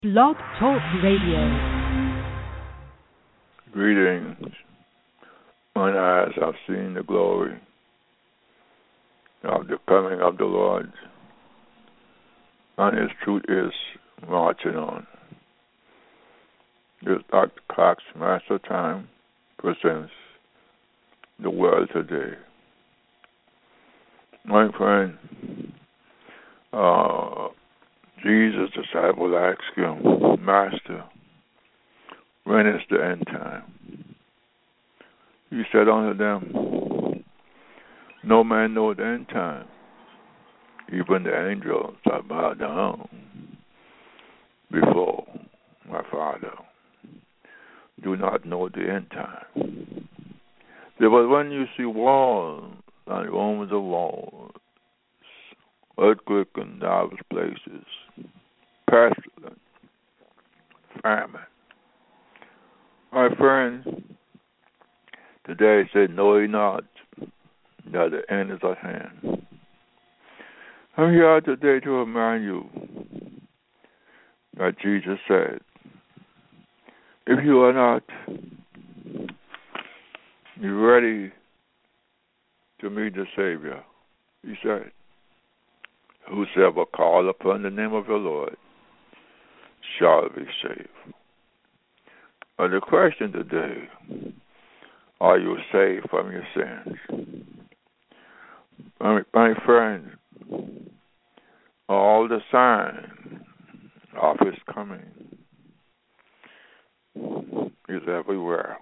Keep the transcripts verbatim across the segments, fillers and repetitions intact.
Blog Talk Radio. Greetings. Mine eyes have seen the glory of the coming of the Lord, and His truth is marching on. This Doctor Cox Master Time presents the world today. My friend, uh, Jesus' disciple asked him, Master, when is the end time? He said unto them, no man know the end time, even the angels that bow down before my Father do not know the end time. But when you see wars and rumors of wars, earthquake in diverse places, pestilence, famine. My friends, today said, know ye not that the end is at hand. I'm here today to remind you that Jesus said, if you are not ready to meet the Savior, he said, whosoever call upon the name of the Lord shall be saved. And the question today, are you saved from your sins? My, my friends, all the signs of His coming is everywhere.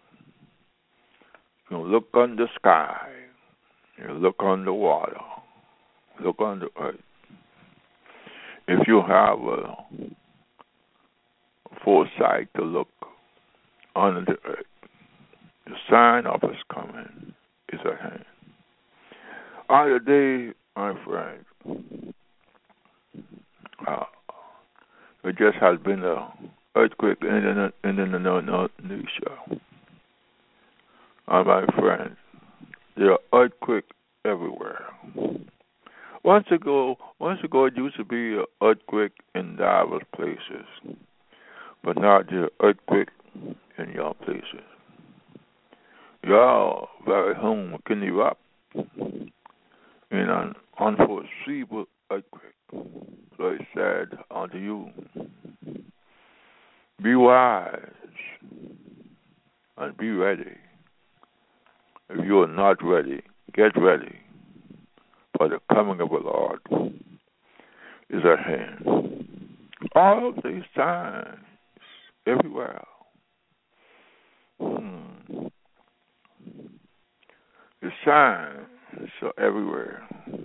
You look on the sky, you look on the water, look on the earth. If you have a foresight to look on the earth, the sign of His coming is at hand. On the day, my friend, uh, it just has been an earthquake in the, in the Indonesia. And my friends, there are earthquakes everywhere. Once ago, once ago, it used to be an earthquake in diverse places, but now there are earthquakes in your places. Your very home can erupt in an unforeseeable earthquake. So it said unto you, be wise and be ready. If you are not ready, get ready, for the coming of the Lord is at hand. All of these signs everywhere. Hmm. The signs are everywhere.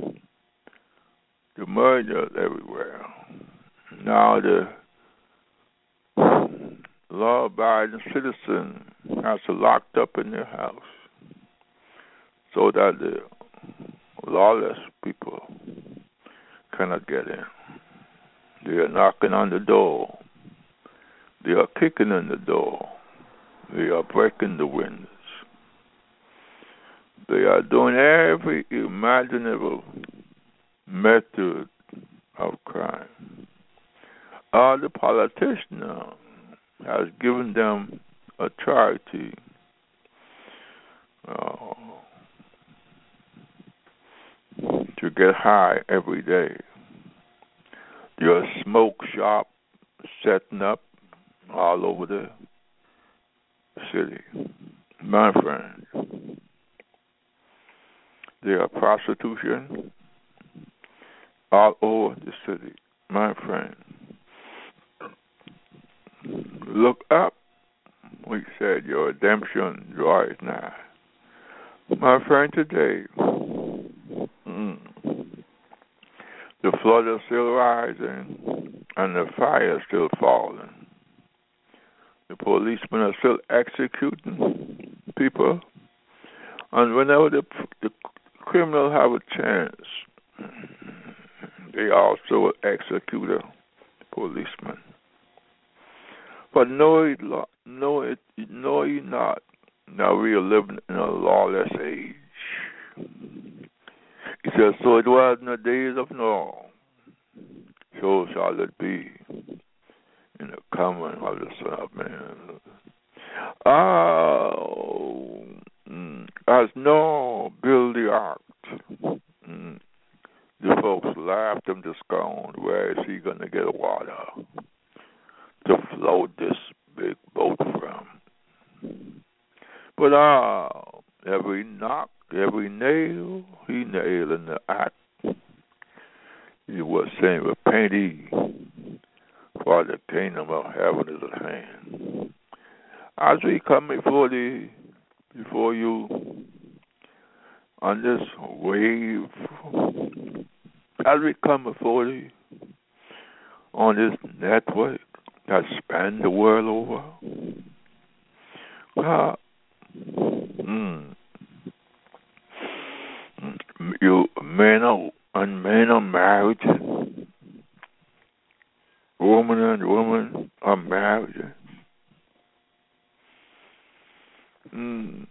The murders everywhere. Now the law-abiding citizen has to locked up in their house so that the lawless people cannot get in. They are knocking on the door. They are kicking in the door. They are breaking the windows. They are doing every imaginable method of crime. All the politicians now has given them authority uh, to get high every day. There are smoke shops setting up all over the city. My friend, there are prostitution all over the city. My friend, look up. We said your redemption draws nigh. My friend, today, mm, the flood is still rising and the fire is still falling. The policemen are still executing people, and whenever the, the criminal have a chance, they also will execute a policeman. But know it, know it, know ye not. Now we are living in a lawless age. He says, so it was in the days of Noah, so shall it be coming of the Son of Man. Oh, mm, as Noah built the ark, mm, the folks laughed him to scorn. Where is he going to get water to float this big boat from? But ah, uh, every knock, every nail he nailed in the act, he was saying, repent ye, for the kingdom of heaven is at hand. As we come before thee, before you, on this wave, as we come before thee, on this network that span the world over, God, mm, you men are, and men are married, woman and woman are married. Mm.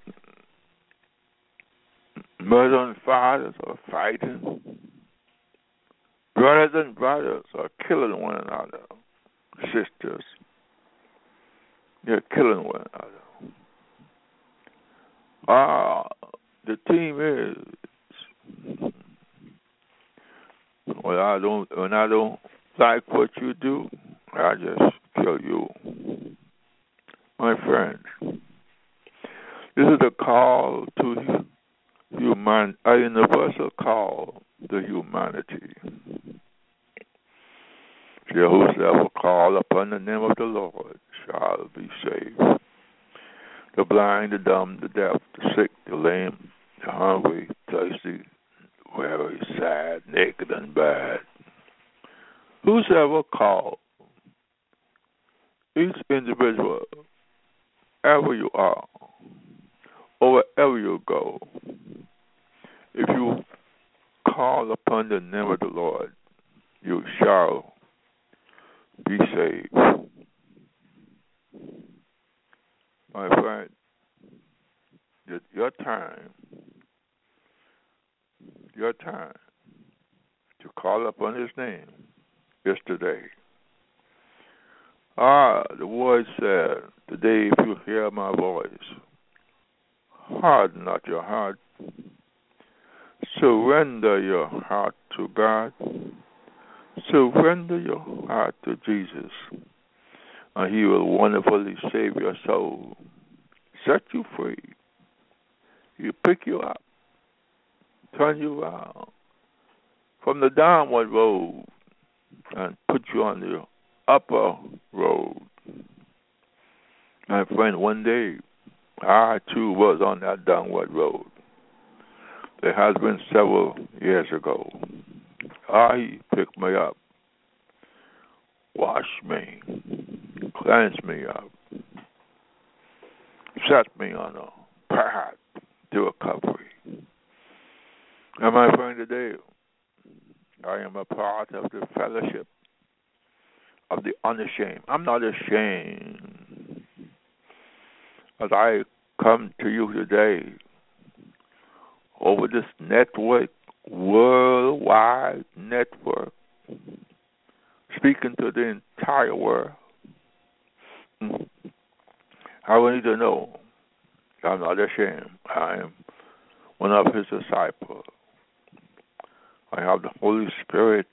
Mothers and fathers are fighting. Brothers and brothers are killing one another. Sisters, they're killing one another. Ah, the team is, when I don't, when I don't like what you do, I just kill you. My friends, this is a call to human, a universal call to humanity. Whosoever call upon the name of the Lord shall be saved. The blind, the dumb, the deaf, the sick, the lame, the hungry, thirsty, weary, sad, naked, and bad. Whosoever call, each individual, ever you are, or wherever you go, if you call upon the name of the Lord, you shall be saved. My friend, your time, your time to call upon his name is today. Ah, the word said, today if you hear my voice, harden not your heart. Surrender your heart to God. Surrender your heart to Jesus, and he will wonderfully save your soul, set you free. He'll pick you up, turn you around from the downward road and put you on the upper road. My friend, one day, I too was on that downward road. There has been several years ago. Ah, he picked me up, washed me, cleansed me up, set me on a path to recovery. And my friend, today, I am a part of the fellowship of the unashamed. I'm not ashamed. As I come to you today over this network, worldwide network, speaking to the entire world, I want you to know I'm not ashamed. I am one of his disciples. I have the Holy Spirit.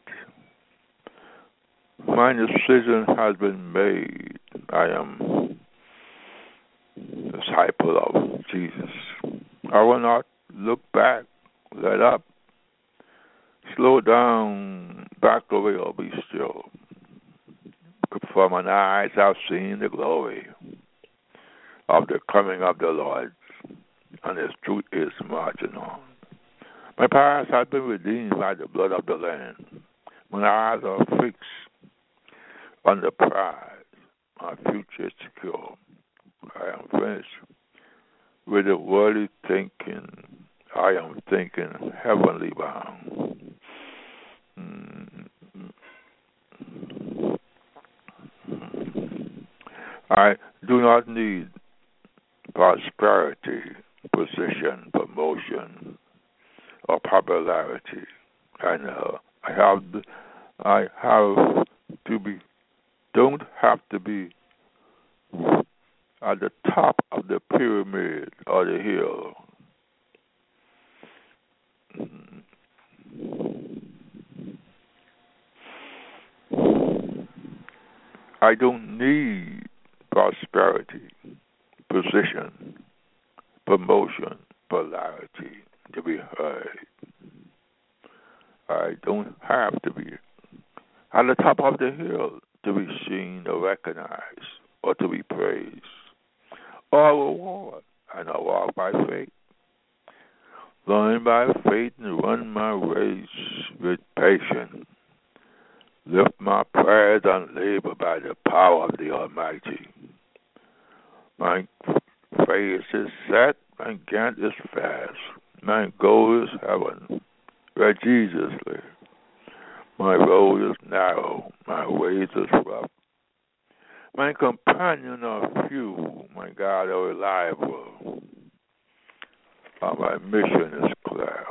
My decision has been made. I am a disciple of Jesus. I will not look back, let up, slow down, back away, or be still. For mine eyes have seen the glory of the coming of the Lord, and his truth is marching on. My past has been redeemed by the blood of the Lamb. My eyes are fixed on the prize. My future is secure. I am finished with the worldly thinking. I am thinking heavenly bound. Mm-hmm. I do not need prosperity, position, promotion, or popularity. I know I have I have to be don't have to be at the top of the pyramid or the hill. I don't need prosperity, position, promotion, popularity to be heard. I don't have to be at the top of the hill to be seen or recognized or to be praised or reward. And I walk by faith, learn by faith and run my race with patience. Lift my prayers and labor by the power of the Almighty. My face is set, my gant is fast. My goal is heaven, where Jesus lives. My road is narrow, my ways is rough. My companion are few, my God are reliable. And my mission is clear.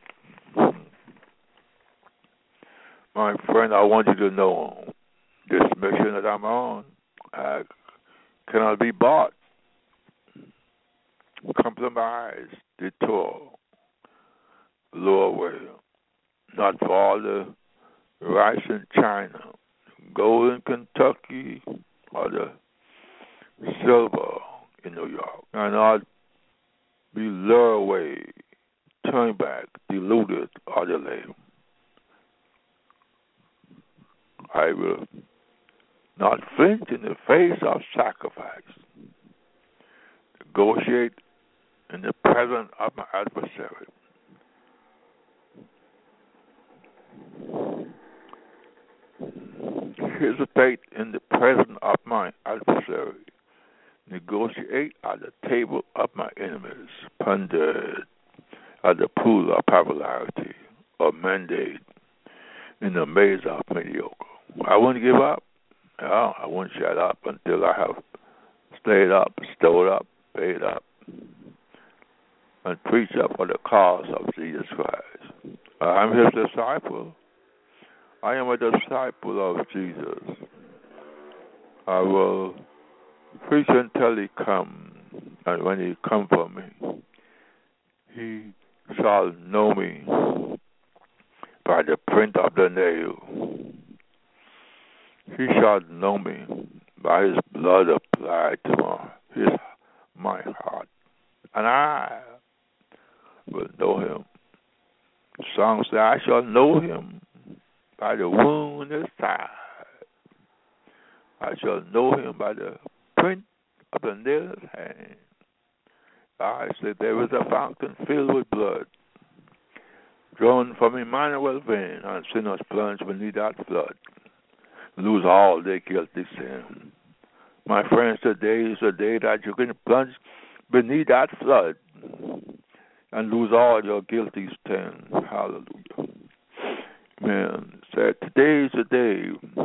My friend, I want you to know this mission that I'm on uh, cannot be bought, compromised, detour, lure away. Not for all the rice in China, gold in Kentucky, or the silver in New York. And not be lured away, turned back, diluted, or delayed. I will not flinch in the face of sacrifice. Negotiate in the presence of my adversary. Hesitate in the presence of my adversary. Negotiate at the table of my enemies. Ponder at the pool of popularity or mandate in the maze of mediocre. I wouldn't give up. No, I wouldn't shut up until I have stayed up, stood up, paid up, and preached up for the cause of Jesus Christ. I'm his disciple. I am a disciple of Jesus. I will preach until he come, and when he come for me, he shall know me by the print of the nail. He shall know me by his blood applied to my, his, my heart. And I will know him. The song says, I shall know him by the wound in his side. I shall know him by the print of the nail in his hand. I said, there is a fountain filled with blood, drawn from Emmanuel's vein, and sinners plunge beneath that flood, lose all their guilty sin. My friends, today is the day that you can plunge beneath that flood and lose all your guilty sin. Hallelujah. Man, said today is the day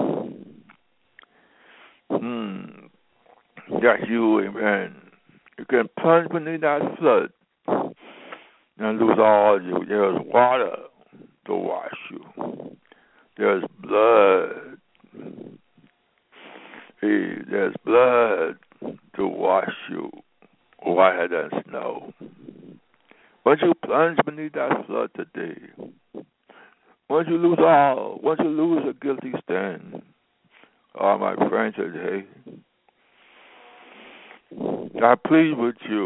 hmm, that you, amen, you can plunge beneath that flood and lose all you. There's water to wash you. There's blood. Hey, there's blood to wash you whiter than snow. Once you plunge beneath that flood today, once you lose all, once you lose a guilty stand, all my friends today, I plead with you.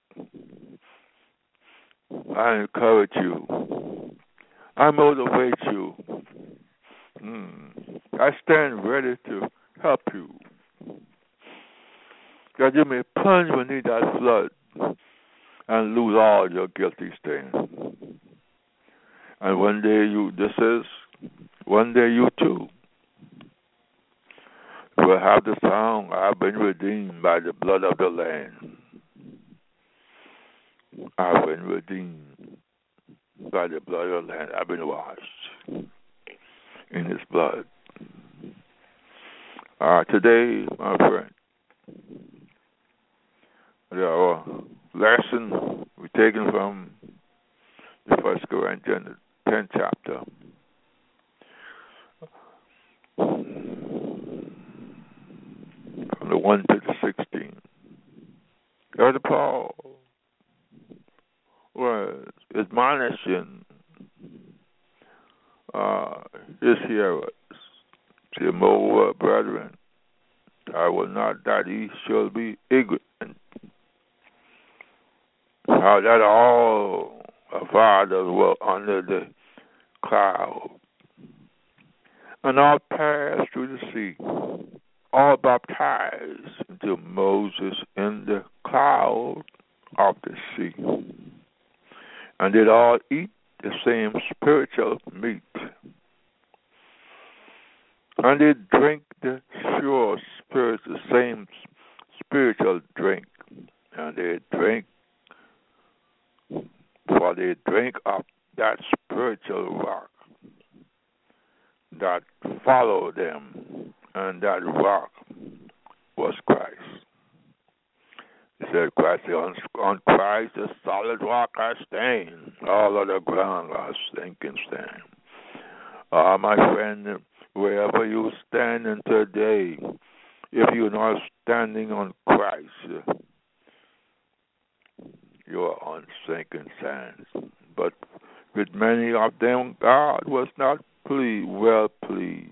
I encourage you. I motivate you. Mm. I stand ready to help you, that you may plunge beneath that flood and lose all your guilty stain. And one day you, this is, one day you too will have the song, I've been redeemed by the blood of the Lamb. I've been redeemed by the blood of the Lamb. I've been washed in his blood. Uh, today, my friend, our lesson we're taking from the First Corinthians tenth chapter. one to the sixteen. Elder Paul was admonishing uh, his hearers, say, moreover, brethren, I will not that ye shall be ignorant, how that all our fathers were under the cloud, and all passed through the sea, all baptized into Moses in the cloud of the sea, and did all eat the same spiritual meat, and did drink the sure spirit, the same spiritual drink, and they drink, for they drink of that spiritual rock that followed them, and that rock was Christ. He said, Christ, on, on Christ, the solid rock I stand. All other ground I sinking stand. Ah, uh, my friend, wherever you standing today, if you're not standing on Christ, you are on sinking sands. But with many of them, God was not pleased, well pleased.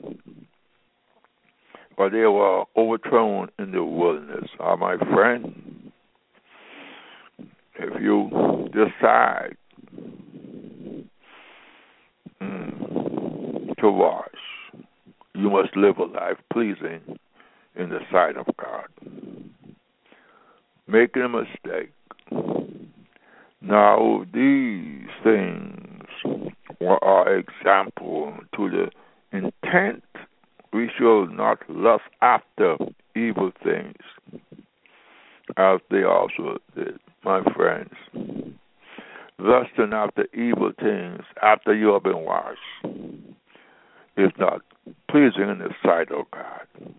For they were overthrown in the wilderness. Ah, my friend, if you decide mm, to wash, you must live a life pleasing in the sight of God. Making a mistake. Now, these things are example to the intent we shall not lust after evil things, as they also did, my friends. Lusting after evil things after you have been washed is not pleasing in the sight of God.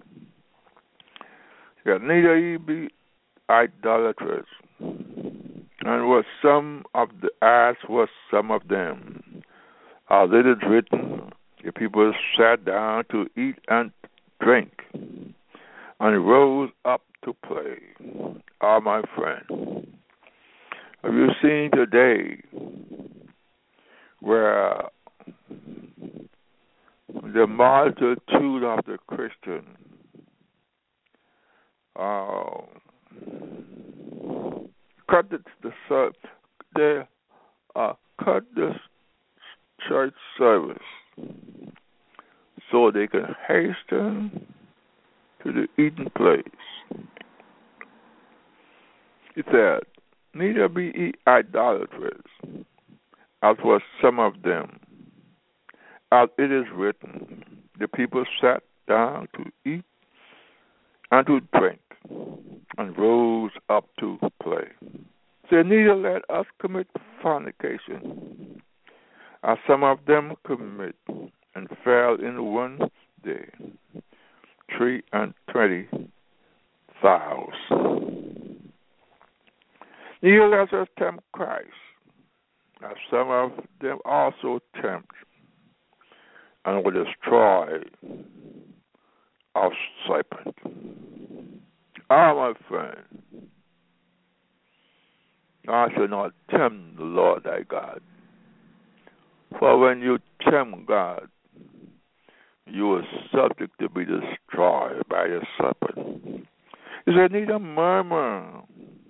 Yet neither ye be idolaters, and was some of the as was some of them, as it is written, the people sat down to eat and drink, and rose up to play. Ah, my friend, have you seen today where the multitude of the Christian uh, cut the, the they uh, cut the church service so they can hasten to the eating place? It said, neither be ye idolaters, as was some of them. As it is written, the people sat down to eat and to drink, and rose up to play. Say, neither let us commit fornication, as some of them commit, and fell in one day three and twenty thousand. Neither let us tempt Christ, as some of them also tempt, and will destroy our serpent. Ah, my friend, thou shalt not tempt the Lord thy God. For when you tempt God, you are subject to be destroyed by the serpent. He said, neither murmur,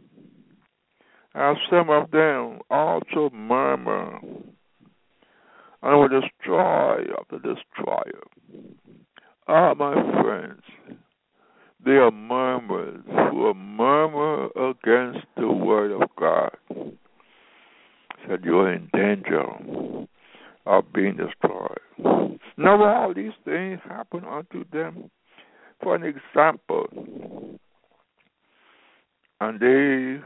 as some of them also murmur, and will destroy of the destroyer. Ah, my friends, they are murmurers who are murmur against the word of God. Said you are in danger of being destroyed. Now all these things happen unto them for an example, and they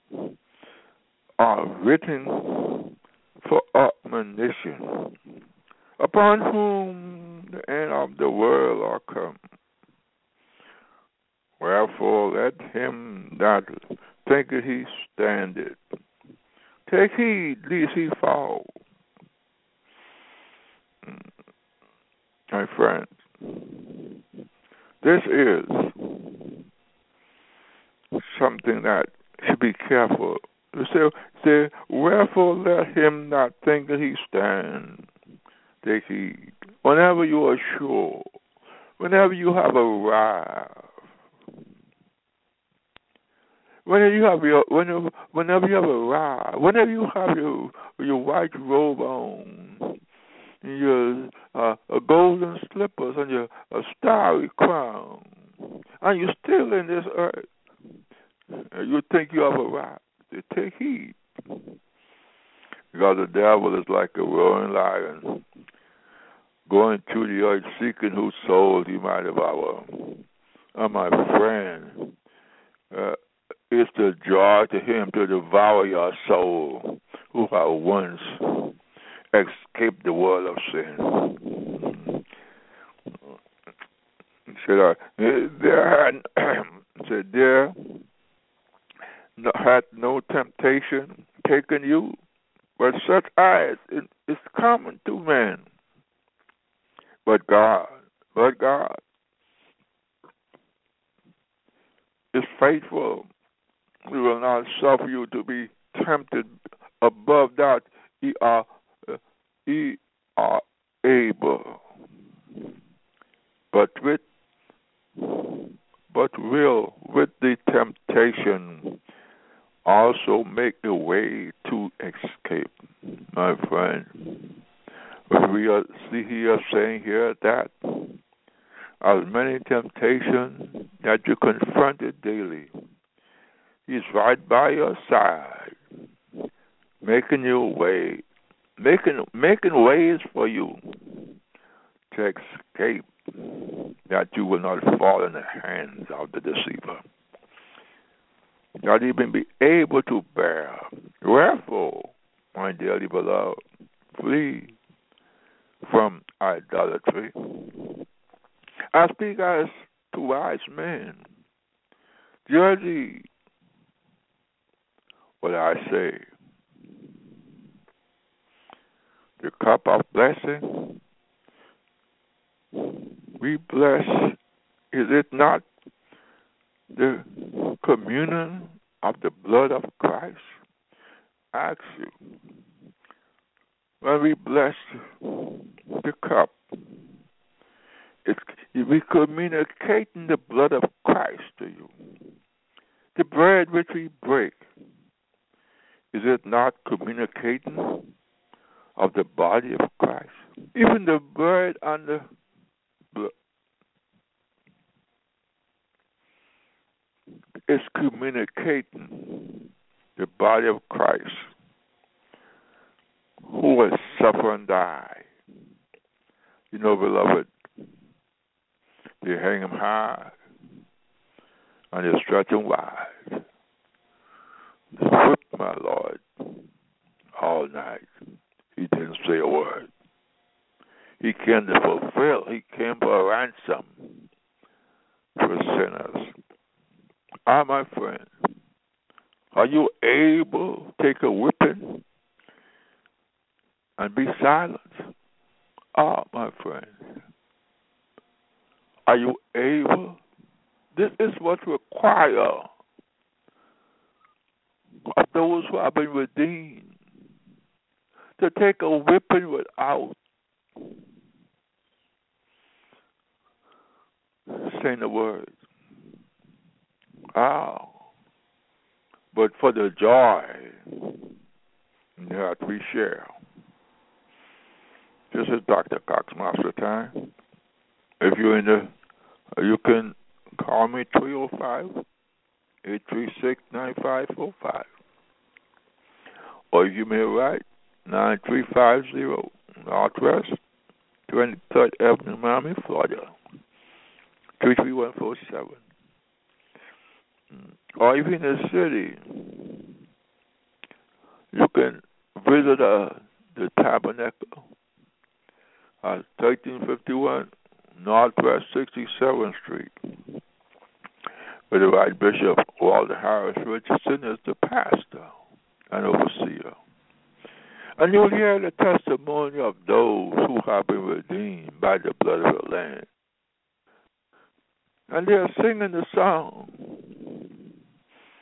are written for admonition, upon whom the end of the world are come. Wherefore let him that thinketh he standeth take heed lest he fall. My friends, this is something that should be careful. You say, say, wherefore let him not think that he stand. Take heed. Whenever you are sure, whenever you have arrived, whenever you have your, whenever, whenever you have arrived, whenever you have your your white robe on, your uh, golden slippers, and your a starry crown, and you're still in this earth, you think you have arrived. Take heed, because the devil is like a roaring lion, going through the earth, seeking whose soul he might devour. And my friend, uh, it's the joy to him to devour your soul, who have once escaped the world of sin. He said, uh, there had, said, there had no temptation taken you, but such as it is common to men. But God, but God is faithful. He will not suffer you to be tempted above that ye are, uh, ye are able. But with, but will with the temptation also make a way to escape, my friend. We are, see here saying here that as many temptations that you confronted daily, He's right by your side, making you a way, making making ways for you to escape, that you will not fall in the hands of the deceiver, not even be able to bear. Wherefore, my dearly beloved, flee from idolatry. I speak as to wise men. Judge what I say. The cup of blessing, we bless, is it not the communion of the blood of Christ? I ask you, when we bless the cup, it's, we communicating the blood of Christ to you. The bread which we break, is it not communicating of the body of Christ? Even the bread and the blood is communicating the body of Christ, who will suffer and die. You know, beloved, they hang him high and they stretch him wide. They whipped my Lord all night. He didn't say a word. He came to fulfill. He came for a ransom for sinners. Ah, my friend, are you able to take a whipping and be silent? Ah, my friend, are you able? This is what's required of those who have been redeemed, to take a whipping without saying a word. Ah, but for the joy that we share. This is Doctor Cox Master Time. If you're in the, you can call me three oh five, eight three six, nine five four five. Or you may write nine three five zero Northwest twenty-third Avenue, Miami, Florida, three three one four seven. Or even in the city, you can visit uh, the Tabernacle at thirteen fifty-one Northwest sixty-seventh Street, where the Right Bishop Walter Harris Richardson is the pastor and overseer. And you'll hear the testimony of those who have been redeemed by the blood of the Lamb. And they're singing the song,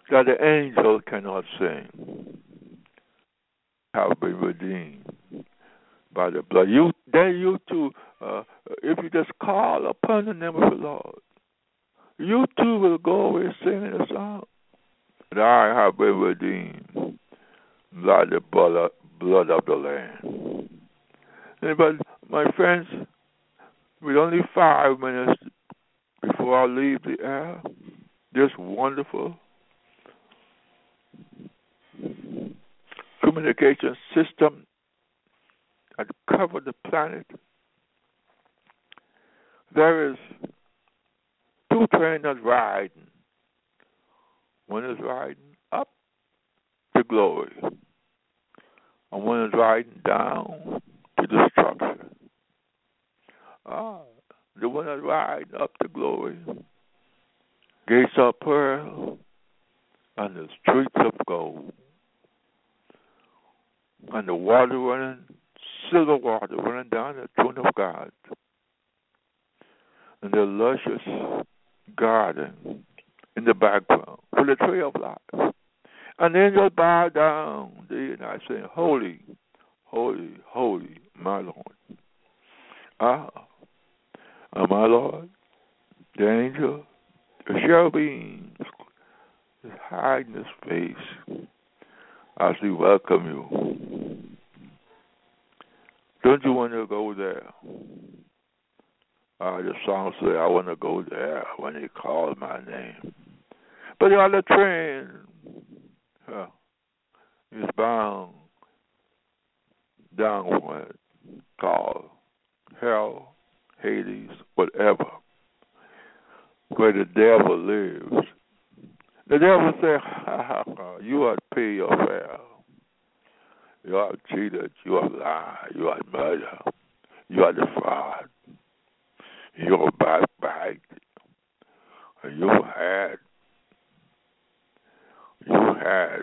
that the angels cannot sing, have been redeemed by the blood. You, then you too, uh, if you just call upon the name of the Lord, you too will go away singing a song. And I have been redeemed by the blood, blood of the Lamb. And but my friends, with only five minutes before I leave the air, this wonderful communication system that covered the planet, there is two trains that's riding. One is riding up to glory, and one is riding down to destruction. Ah, the one that's riding up to glory, gates of pearl and the streets of gold, and the water running, silver water running down the throne of God, and the luscious garden in the background for the tree of life. And the angels bow down day and night saying, holy, holy, holy, my Lord. Ah, and my Lord, the angel, the cherubim is hiding his face as we welcome you. Don't you want to go there? Uh, the song says, I want to go there when he called my name. But the other train uh, is bound downward, called hell, Hades, whatever, where the devil lives. The devil said, ha, ha, ha, you ought to pay your fare. You are cheated, you are lied, you are murder, you are defraud, you are backbite, you had, you had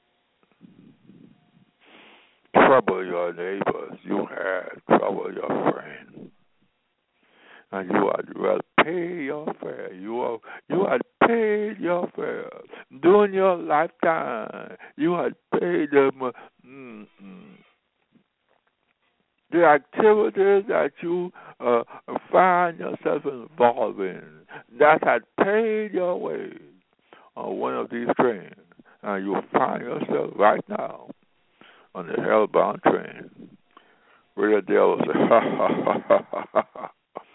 trouble your neighbors, you had trouble your friends, and you had well pay your fare. You are you had paid your fare during your lifetime. You had paid them. Mm-mm. The activities that you uh, find yourself involved in that had paid your way on one of these trains, and you find yourself right now on the hellbound train, where the devil says, ha ha ha ha ha ha ha.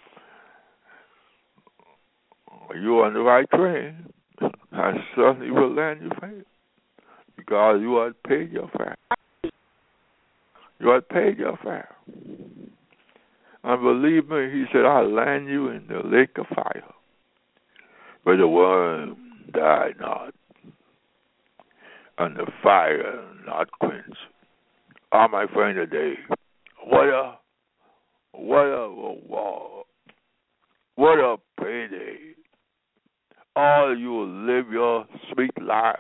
You're on the right train. I certainly will land you faith because you had paid your fare. You had paid your fare. And believe me, he said, I'll land you in the lake of fire where the worm died not and the fire not quenched. Ah, my friend, today, what a, what a, wow, what a payday. All you will live your sweet life,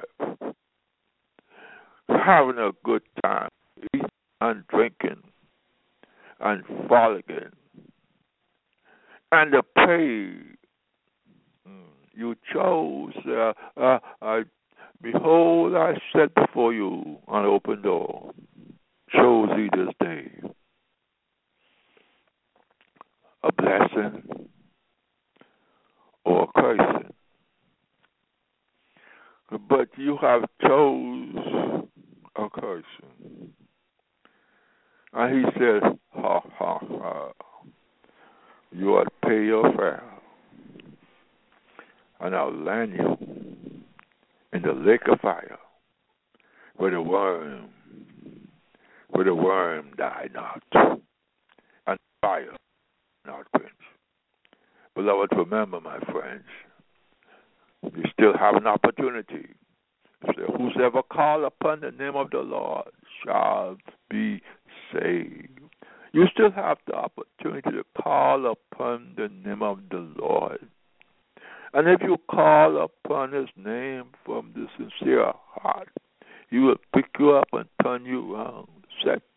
having a good time, eating and drinking and frolicking. And the pay you chose, uh, uh, uh, behold, I set before you an open door. Chose thee this day a blessing or a cursing. But you have chose a cursing. And he said, ha, ha, ha, you ought to pay your fare, and I'll land you in the lake of fire, where the worm, where the worm died not, and fire not quenched. Beloved, remember, my friends, you still have an opportunity. Whosoever call upon the name of the Lord shall be saved. You still have the opportunity to call upon the name of the Lord. And if you call upon his name from the sincere heart, he will pick you up and turn you around, set